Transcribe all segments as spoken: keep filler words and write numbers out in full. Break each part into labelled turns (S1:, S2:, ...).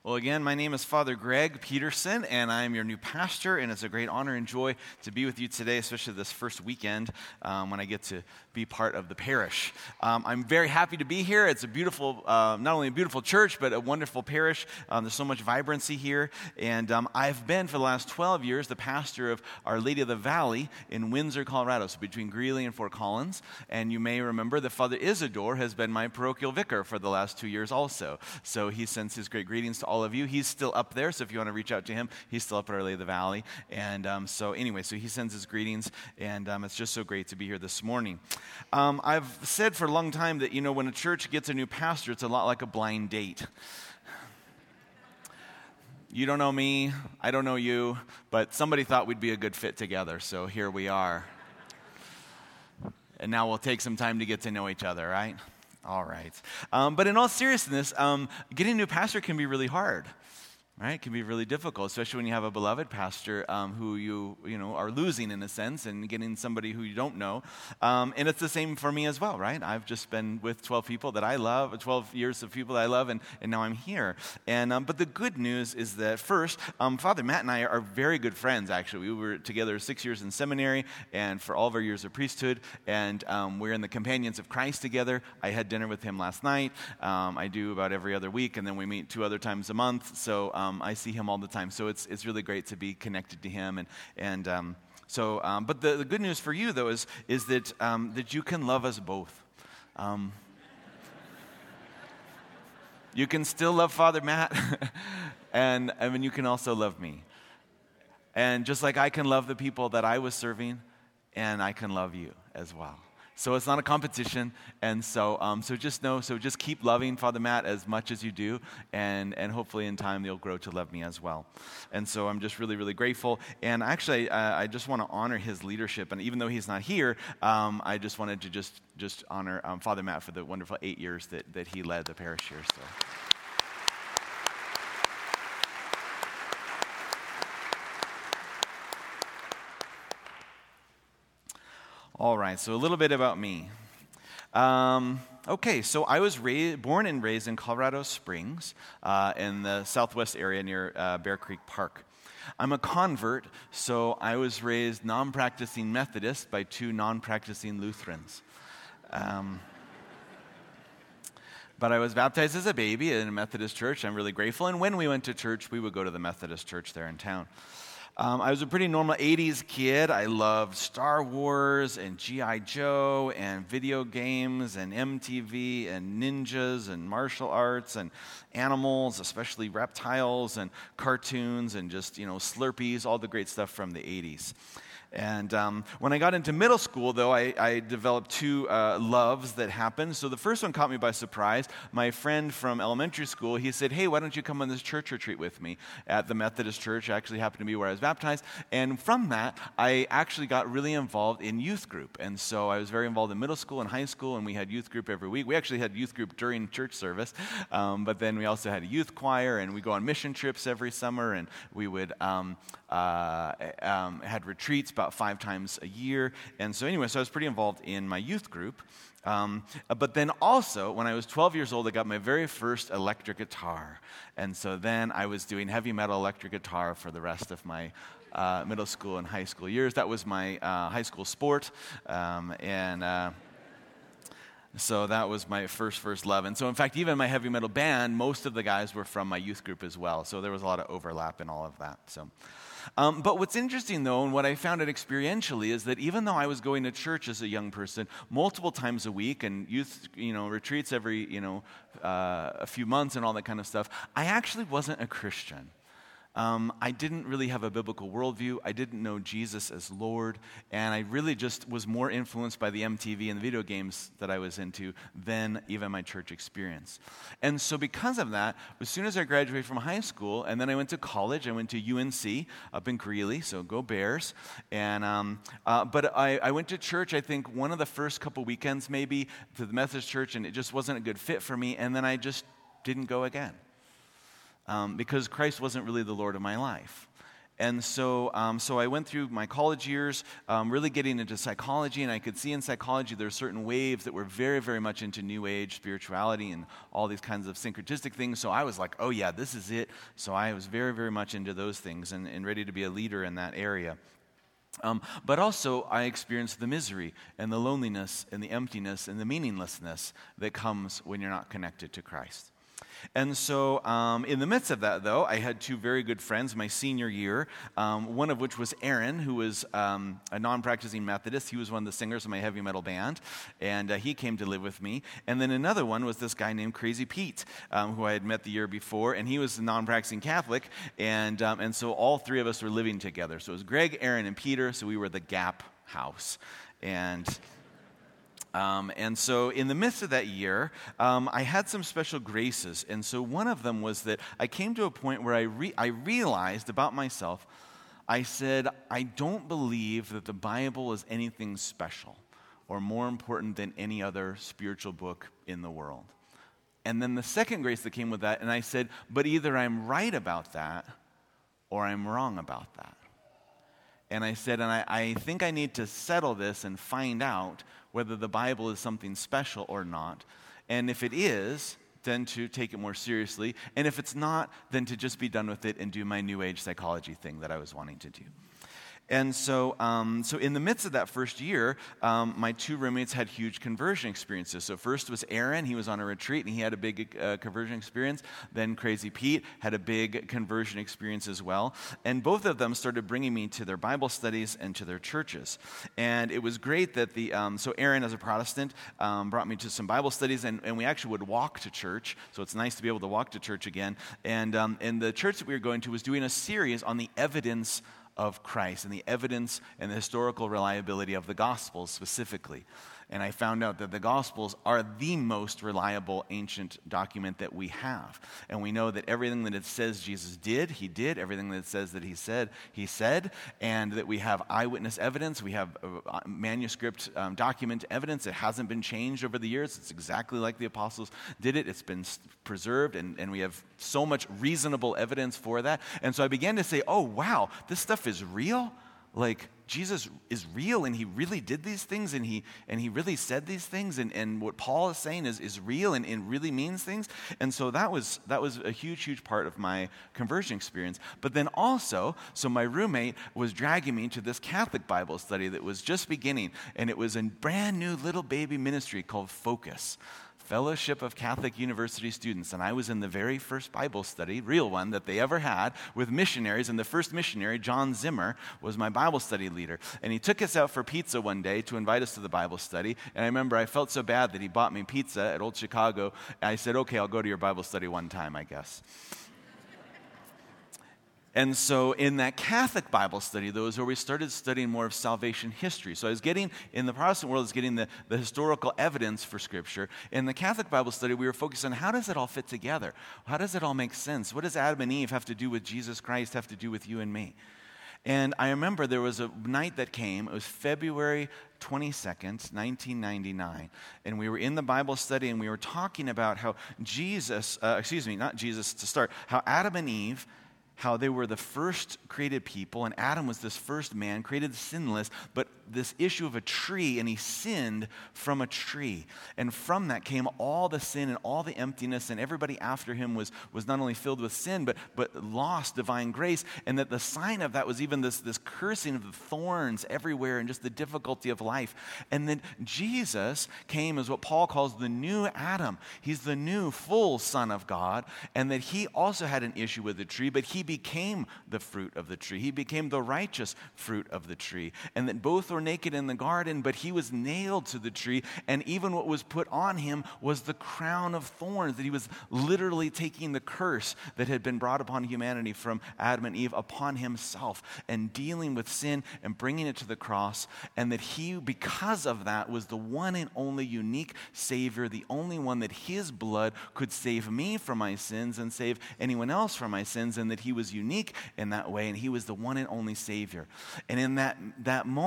S1: Well, again, my name is Father Greg Peterson, and I'm your new pastor, and it's a great honor and joy to be with you today, especially this first weekend um, when I get to be part of the parish. Um, I'm very happy to be here. It's a beautiful, uh, not only a beautiful church, but a wonderful parish. Um, there's so much vibrancy here, and um, I've been for the last twelve years the pastor of Our Lady of the Valley in Windsor, Colorado, so between Greeley and Fort Collins, and you may remember that Father Isidore has been my parochial vicar for the last two years also, so he sends his great greetings to all of you. He's still up there, so if you want to reach out to him, he's still up at Our Lady of the Valley. And um, so anyway, so he sends his greetings, and um, it's just so great to be here this morning. Um, I've said for a long time that, you know, when a church gets a new pastor, it's a lot like a blind date. You don't know me, I don't know you, but somebody thought we'd be a good fit together, so here we are. And now we'll take some time to get to know each other, right? All right. Um, but in all seriousness, um, getting a new pastor can be really hard, right? It can be really difficult, especially when you have a beloved pastor um, who you, you know, are losing in a sense and getting somebody who you don't know. Um, and it's the same for me as well, right? I've just been with twelve people that I love, twelve years of people that I love, and, and now I'm here. And um, But the good news is that first, um, Father Matt and I are very good friends, actually. We were together six years in seminary and for all of our years of priesthood, and um, we're in the Companions of Christ together. I had dinner with him last night. Um, I do about every other week, and then we meet two other times a month. So um, I see him all the time. So it's it's really great to be connected to him. And and um, so, um, but the, the good news for you though is is that um, that you can love us both. Um, you can still love Father Matt, and I mean you can also love me. And just like I can love the people that I was serving, and I can love you as well. So it's not a competition, and so um, so just know, so just keep loving Father Matt as much as you do, and and hopefully in time you'll grow to love me as well. And so I'm just really, really grateful, and actually uh, I just want to honor his leadership, and even though he's not here, um, I just wanted to just just honor um, Father Matt for the wonderful eight years that, that he led the parish here. So. All right, so a little bit about me. Um, okay, so I was ra- born and raised in Colorado Springs uh, in the southwest area near uh, Bear Creek Park. I'm a convert, so I was raised non-practicing Methodist by two non-practicing Lutherans. Um, but I was baptized as a baby in a Methodist church. I'm really grateful, and when we went to church, we would go to the Methodist church there in town. Um, I was a pretty normal eighties kid. I loved Star Wars and G I Joe and video games and M T V and ninjas and martial arts and animals, especially reptiles and cartoons and just, you know, Slurpees, all the great stuff from the eighties. And um, when I got into middle school, though, I, I developed two uh, loves that happened. So the first one caught me by surprise. My friend from elementary school, he said, hey, why don't you come on this church retreat with me at the Methodist church? It actually happened to be where I was baptized. And from that, I actually got really involved in youth group. And so I was very involved in middle school and high school, and we had youth group every week. We actually had youth group during church service, um, but then we also had a youth choir, and we go on mission trips every summer, and we would um, uh, um, had retreats about five times a year. And so anyway, so I was pretty involved in my youth group. Um, but then also, when I was twelve years old, I got my very first electric guitar. And so then I was doing heavy metal electric guitar for the rest of my uh, middle school and high school years. That was my uh, high school sport. Um, and... Uh, So that was my first, first love. And so, in fact, even my heavy metal band, most of the guys were from my youth group as well. So there was a lot of overlap in all of that. So, um, but what's interesting, though, and what I found out experientially is that even though I was going to church as a young person multiple times a week and youth, you know, retreats every, you know, uh, a few months and all that kind of stuff, I actually wasn't a Christian. Um, I didn't really have a biblical worldview. I didn't know Jesus as Lord, and I really just was more influenced by the M T V and the video games that I was into than even my church experience. And so because of that, as soon as I graduated from high school, and then I went to college, I went to U N C up in Greeley, so go Bears. And um, uh, but I, I went to church, I think, one of the first couple weekends maybe, to the Methodist church, and it just wasn't a good fit for me, and then I just didn't go again. Um, because Christ wasn't really the Lord of my life. And so, um, so I went through my college years, um, really getting into psychology, and I could see in psychology there are certain waves that were very, very much into New Age spirituality and all these kinds of syncretistic things. So I was like, oh yeah, this is it. So I was very, very much into those things and, and ready to be a leader in that area. Um, but also, I experienced the misery and the loneliness and the emptiness and the meaninglessness that comes when you're not connected to Christ. And so um, in the midst of that, though, I had two very good friends my senior year, um, one of which was Aaron, who was um, a non-practicing Methodist. He was one of the singers of my heavy metal band, and uh, he came to live with me. And then another one was this guy named Crazy Pete, um, who I had met the year before, and he was a non-practicing Catholic, and, um, and so all three of us were living together. So it was Greg, Aaron, and Peter, so we were the Gap house. And... Um, and so in the midst of that year, um, I had some special graces. And so one of them was that I came to a point where I, re- I realized about myself, I said, I don't believe that the Bible is anything special or more important than any other spiritual book in the world. And then the second grace that came with that, and I said, but either I'm right about that or I'm wrong about that. And I said, and I, I think I need to settle this and find out whether the Bible is something special or not. And if it is, then to take it more seriously. And if it's not, then to just be done with it and do my New Age psychology thing that I was wanting to do. And so um, so in the midst of that first year, um, my two roommates had huge conversion experiences. So first was Aaron. He was on a retreat, and he had a big uh, conversion experience. Then Crazy Pete had a big conversion experience as well. And both of them started bringing me to their Bible studies and to their churches. And it was great that the, um, so Aaron, as a Protestant, um, brought me to some Bible studies, and, and we actually would walk to church. So it's nice to be able to walk to church again. And, um, and the church that we were going to was doing a series on the evidence of Christ and the evidence and the historical reliability of the Gospels specifically. And I found out that the Gospels are the most reliable ancient document that we have. And we know that everything that it says Jesus did, he did. Everything that it says that he said, he said. And that we have eyewitness evidence. We have uh, manuscript um, document evidence. It hasn't been changed over the years. It's exactly like the apostles did it. It's been preserved, and, and we have so much reasonable evidence for that. And so I began to say, oh, wow, this stuff is real? Like, Jesus is real, and he really did these things, and he and he really said these things, and, and what Paul is saying is, is real and, and really means things. And so that was that was a huge, huge part of my conversion experience. But then also, so my roommate was dragging me to this Catholic Bible study that was just beginning, and it was a brand new little baby ministry called Focus, Fellowship of Catholic University Students. And I was in the very first Bible study, real one, that they ever had with missionaries. And the first missionary, John Zimmer, was my Bible study leader. And he took us out for pizza one day to invite us to the Bible study. And I remember I felt so bad that he bought me pizza at Old Chicago. And I said, okay, I'll go to your Bible study one time, I guess. And so in that Catholic Bible study, though, is where we started studying more of salvation history. So I was getting, in the Protestant world, I was getting the, the historical evidence for Scripture. In the Catholic Bible study, we were focused on how does it all fit together? How does it all make sense? What does Adam and Eve have to do with Jesus Christ, have to do with you and me? And I remember there was a night that came, it was February twenty-second, nineteen ninety-nine, and we were in the Bible study, and we were talking about how Jesus, uh, excuse me, not Jesus to start, how Adam and Eve, how they were the first created people, and Adam was this first man, created sinless, but this issue of a tree, and he sinned from a tree. And from that came all the sin and all the emptiness, and everybody after him was, was not only filled with sin, but, but lost divine grace, and that the sign of that was even this, this cursing of the thorns everywhere and just the difficulty of life. And then Jesus came as what Paul calls the new Adam. He's the new full Son of God, and that he also had an issue with the tree, but he became the fruit of the tree. He became the righteous fruit of the tree. And that both were naked in the garden, but he was nailed to the tree, and even what was put on him was the crown of thorns, that he was literally taking the curse that had been brought upon humanity from Adam and Eve upon himself, and dealing with sin and bringing it to the cross, and that he, because of that, was the one and only unique Savior, the only one that his blood could save me from my sins and save anyone else from my sins, and that he was unique in that way, and he was the one and only Savior. And in that, that moment, in that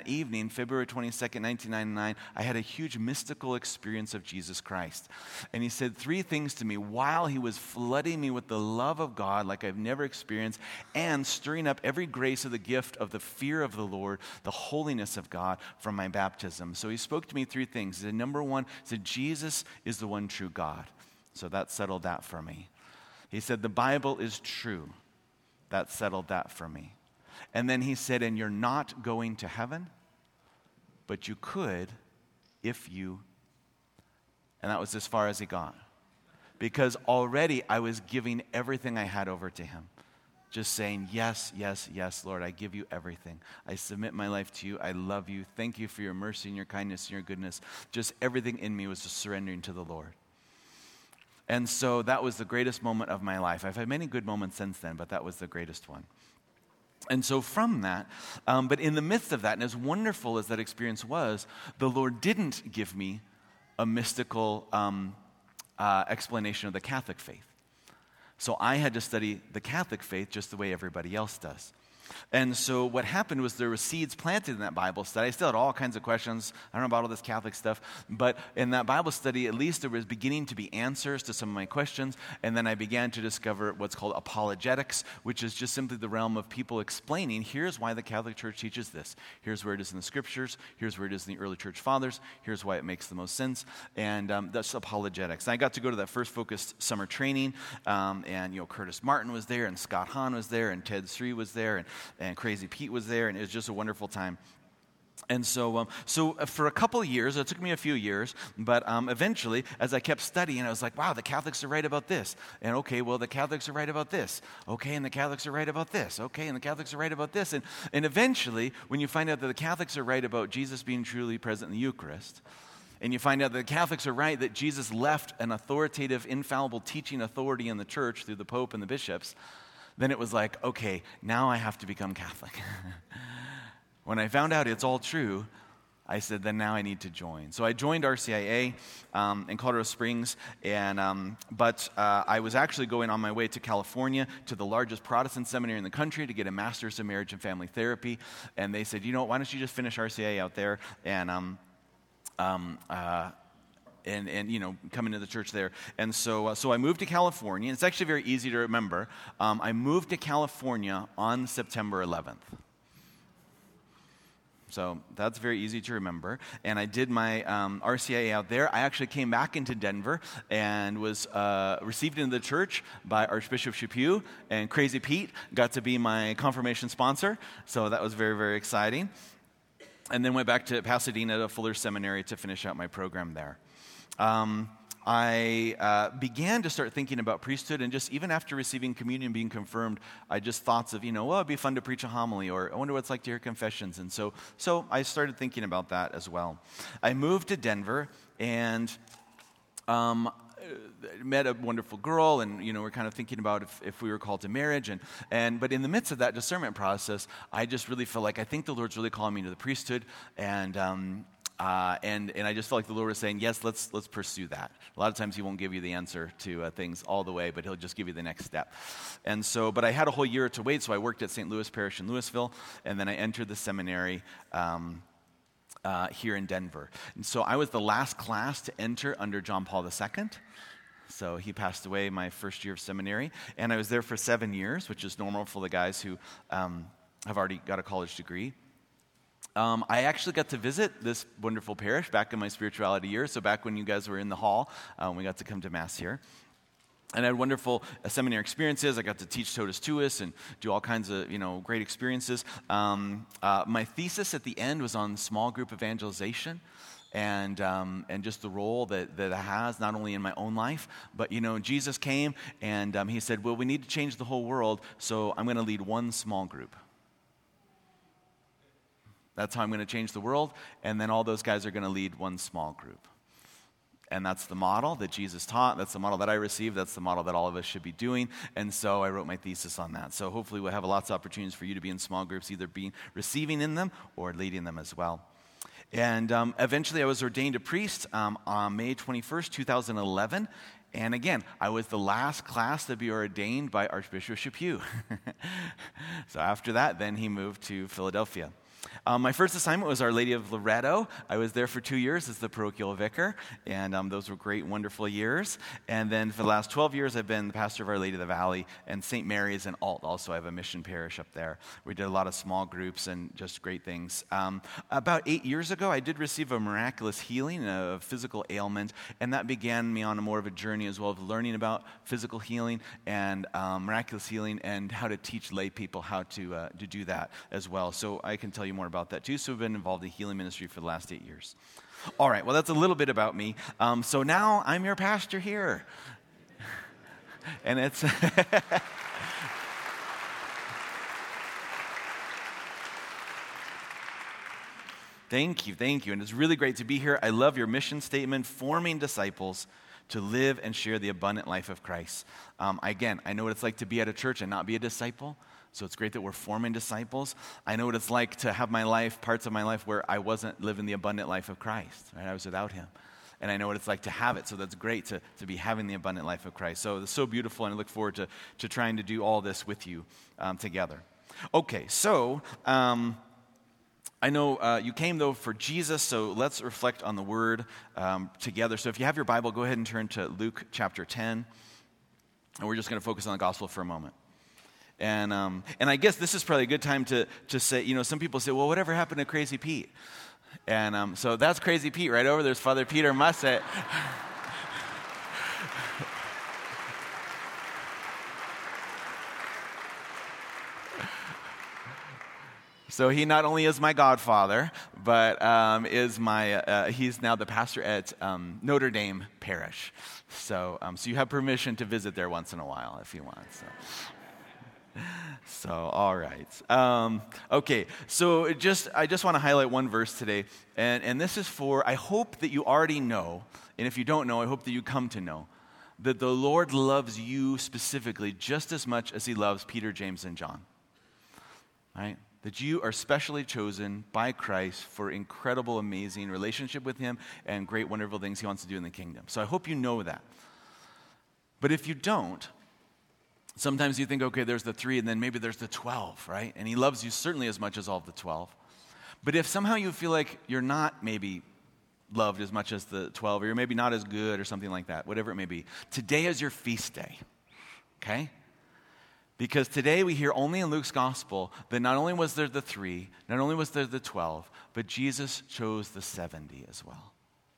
S1: that evening, February twenty-second, nineteen ninety-nine, I had a huge mystical experience of Jesus Christ. And he said three things to me while he was flooding me with the love of God like I've never experienced, and stirring up every grace of the gift of the fear of the Lord, the holiness of God from my baptism. So he spoke to me three things. He said, number one, he said, Jesus is the one true God. So that settled that for me. He said, the Bible is true. That settled that for me. And then he said, and you're not going to heaven, but you could if you, and that was as far as he got. Because already I was giving everything I had over to him. Just saying, yes, yes, yes, Lord, I give you everything. I submit my life to you. I love you. Thank you for your mercy and your kindness and your goodness. Just everything in me was just surrendering to the Lord. And so that was the greatest moment of my life. I've had many good moments since then, but that was the greatest one. And so from that, um, but in the midst of that, and as wonderful as that experience was, the Lord didn't give me a mystical um, uh, explanation of the Catholic faith. So I had to study the Catholic faith just the way everybody else does. And so what happened was there were seeds planted in that Bible study. I still had all kinds of questions. I don't know about all this Catholic stuff. But in that Bible study, at least there was beginning to be answers to some of my questions. And then I began to discover what's called apologetics, which is just simply the realm of people explaining, here's why the Catholic Church teaches this. Here's where it is in the Scriptures. Here's where it is in the early church fathers. Here's why it makes the most sense. And um, that's apologetics. And I got to go to that First Focused summer training. Um, and, you know, Curtis Martin was there, and Scott Hahn was there, and Ted Sri was there, and And Crazy Pete was there, and it was just a wonderful time. And so um, so for a couple of years, it took me a few years, but um, eventually, as I kept studying, I was like, wow, the Catholics are right about this. And okay, well, the Catholics are right about this. Okay, and the Catholics are right about this. Okay, and the Catholics are right about this. And, and eventually, when you find out that the Catholics are right about Jesus being truly present in the Eucharist, and you find out that the Catholics are right that Jesus left an authoritative, infallible teaching authority in the church through the Pope and the bishops, then it was like, okay, now I have to become Catholic. When I found out it's all true, I said, then now I need to join. So I joined R C I A um, in Colorado Springs, and um, but uh, I was actually going on my way to California to the largest Protestant seminary in the country to get a master's in marriage and family therapy. And they said, you know, why don't you just finish R C I A out there and um, um, uh, And, and you know, come into the church there. And so uh, so I moved to California. It's actually very easy to remember. Um, I moved to California on September eleventh. So that's very easy to remember. And I did my um, R C I A out there. I actually came back into Denver and was uh, received into the church by Archbishop Chaput, and Crazy Pete got to be my confirmation sponsor. So that was very, very exciting. And then went back to Pasadena to Fuller Seminary to finish out my program there. Um, I uh, began to start thinking about priesthood, and just even after receiving communion, being confirmed, I just thoughts of, you know, well, it'd be fun to preach a homily, or I wonder what it's like to hear confessions. And so, so I started thinking about that as well. I moved to Denver, and um, met a wonderful girl, and you know, we're kind of thinking about if, if we were called to marriage, and and but in the midst of that discernment process, I just really felt like I think the Lord's really calling me to the priesthood, and. Um, Uh, and, and I just felt like the Lord was saying, yes, let's let's pursue that. A lot of times he won't give you the answer to uh, things all the way, but he'll just give you the next step. And so, but I had a whole year to wait, so I worked at Saint Louis Parish in Louisville, and then I entered the seminary um, uh, here in Denver. And so I was the last class to enter under John Paul the Second. So he passed away my first year of seminary, and I was there for seven years, which is normal for the guys who um, have already got a college degree. Um, I actually got to visit this wonderful parish back in my spirituality years, so back when you guys were in the hall, um, we got to come to Mass here. And I had wonderful uh, seminary experiences. I got to teach Totus Tuus and do all kinds of, you know, great experiences. Um, uh, my thesis at the end was on small group evangelization, and um, and just the role that, that it has, not only in my own life, but, you know, Jesus came and um, he said, well, we need to change the whole world, so I'm going to lead one small group. That's how I'm going to change the world, and then all those guys are going to lead one small group. And that's the model that Jesus taught. That's the model that I received. That's the model that all of us should be doing. And so I wrote my thesis on that. So hopefully we'll have lots of opportunities for you to be in small groups, either being receiving in them or leading them as well. And um, eventually I was ordained a priest um, on May twenty-first, twenty eleven. And again, I was the last class to be ordained by Archbishop Chaput. So after that, then he moved to Philadelphia. Um, my first assignment was Our Lady of Loretto. I was there for two years as the parochial vicar, and um, those were great, wonderful years. And then for the last twelve years, I've been the pastor of Our Lady of the Valley and Saint Mary's in Alt. Also, I have a mission parish up there. We did a lot of small groups and just great things. Um, about eight years ago, I did receive a miraculous healing of physical ailment, and that began me on a more of a journey as well of learning about physical healing and um, miraculous healing and how to teach lay people how to uh, to do that as well. So I can tell you more about that too. So we've been involved in healing ministry for the last eight years. All right, well, that's a little bit about me. Um, so now I'm your pastor here. And it's... Thank you, thank you. And it's really great to be here. I love your mission statement, forming disciples to live and share the abundant life of Christ. Um, again, I know what it's like to be at a church and not be a disciple. So it's great that we're forming disciples. I know what it's like to have my life, parts of my life where I wasn't living the abundant life of Christ. Right? I was without him. And I know what it's like to have it. So that's great to, to be having the abundant life of Christ. So it's so beautiful, and I look forward to, to trying to do all this with you um, together. Okay, so um, I know uh, you came, though, for Jesus, so let's reflect on the Word um, together. So if you have your Bible, go ahead and turn to Luke chapter ten. And we're just going to focus on the gospel for a moment. And um, and I guess this is probably a good time to, to say, you know, some people say, well, whatever happened to Crazy Pete? And um, so that's Crazy Pete right over there's Father Peter Musset. So he not only is my godfather, but um, is my, uh, he's now the pastor at um, Notre Dame Parish. So, um, so you have permission to visit there once in a while if you want. So. So, all right. Um, okay, so just I just want to highlight one verse today, and, and this is for, I hope that you already know, and if you don't know, I hope that you come to know, that the Lord loves you specifically just as much as he loves Peter, James, and John. Right? That you are specially chosen by Christ for incredible, amazing relationship with him and great, wonderful things he wants to do in the kingdom. So I hope you know that. But if you don't, sometimes you think, okay, there's the three, and then maybe there's the twelve, right? And he loves you certainly as much as all of the twelve. But if somehow you feel like you're not maybe loved as much as the twelve, or you're maybe not as good or something like that, whatever it may be, today is your feast day, okay? Because today we hear only in Luke's gospel that not only was there the three, not only was there the twelve, but Jesus chose the seventy as well.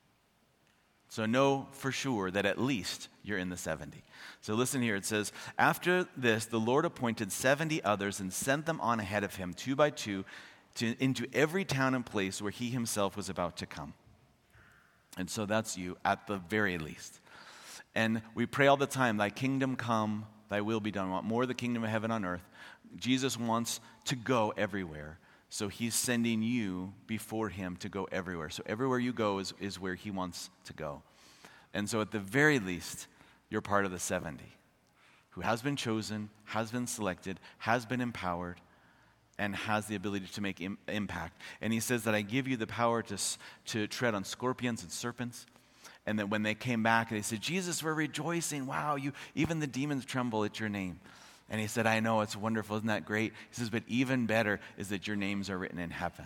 S1: So know for sure that at least you're in the seventy. So listen here, it says, after this, the Lord appointed seventy others and sent them on ahead of him, two by two, to, into every town and place where he himself was about to come. And so that's you at the very least. And we pray all the time, thy kingdom come, thy will be done. We want more of the kingdom of heaven on earth. Jesus wants to go everywhere. So he's sending you before him to go everywhere. So everywhere you go is, is where he wants to go. And so at the very least, you're part of the seventy who has been chosen, has been selected, has been empowered, and has the ability to make im- impact. And he says that I give you the power to, to tread on scorpions and serpents. And that when they came back, they said, Jesus, we're rejoicing. Wow, you even the demons tremble at your name. And he said, I know, it's wonderful. Isn't that great? He says, but even better is that your names are written in heaven.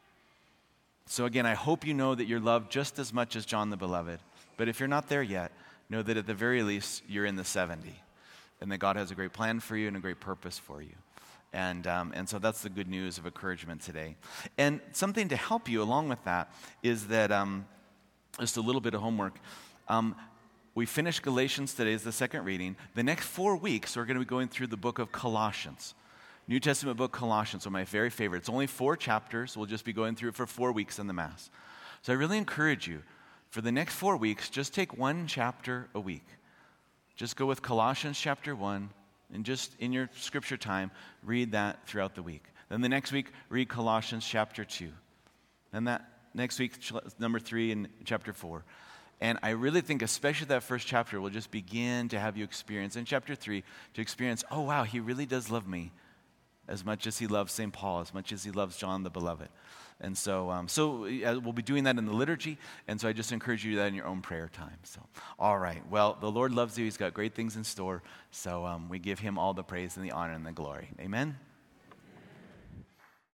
S1: So again, I hope you know that you're loved just as much as John the Beloved. But if you're not there yet, know that at the very least, you're in the seventy. And that God has a great plan for you and a great purpose for you. And um, and so that's the good news of encouragement today. And something to help you along with that is that, um, just a little bit of homework. Um, We finished Galatians today as the second reading. The next four weeks, we're going to be going through the book of Colossians. New Testament book, Colossians, are my very favorite. It's only four chapters. We'll just be going through it for four weeks in the Mass. So I really encourage you, for the next four weeks, just take one chapter a week. Just go with Colossians chapter one, and just in your scripture time, read that throughout the week. Then the next week, read Colossians chapter two. Then that next week, number three and chapter four. And I really think especially that first chapter will just begin to have you experience, in chapter three, to experience, oh wow, he really does love me as much as he loves Saint Paul, as much as he loves John the Beloved. And so um, so uh, we'll be doing that in the liturgy, and so I just encourage you to do that in your own prayer time. So, all right, well, the Lord loves you. He's got great things in store, so um, we give him all the praise and the honor and the glory. Amen?